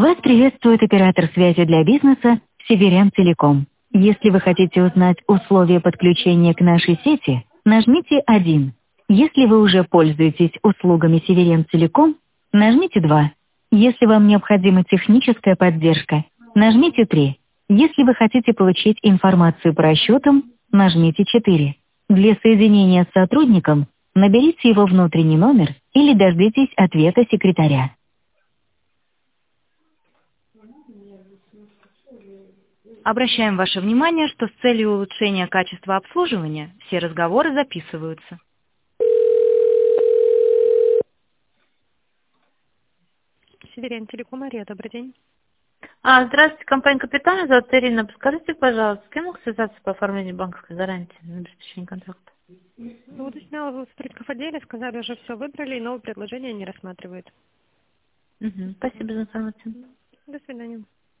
Вас приветствует оператор связи для бизнеса Северян Телеком. Если вы хотите узнать условия подключения к нашей сети, нажмите 1. Если вы уже пользуетесь услугами Северян Телеком, нажмите 2. Если вам необходима техническая поддержка, нажмите 3. Если вы хотите получить информацию по расчетам, нажмите 4. Для соединения с сотрудником наберите его внутренний номер или дождитесь ответа секретаря. Обращаем ваше внимание, что с целью улучшения качества обслуживания все разговоры записываются. Северян Телеком, Мария, добрый день. Здравствуйте, компания «Капитан», меня зовут Ирина. Подскажите, пожалуйста, с кем могу связаться по оформлению банковской гарантии на обеспечение контракта? Ну, уточняла в сотрудников отделе, сказали, уже все выбрали, и новые предложения не рассматривают. Спасибо за информацию. До свидания.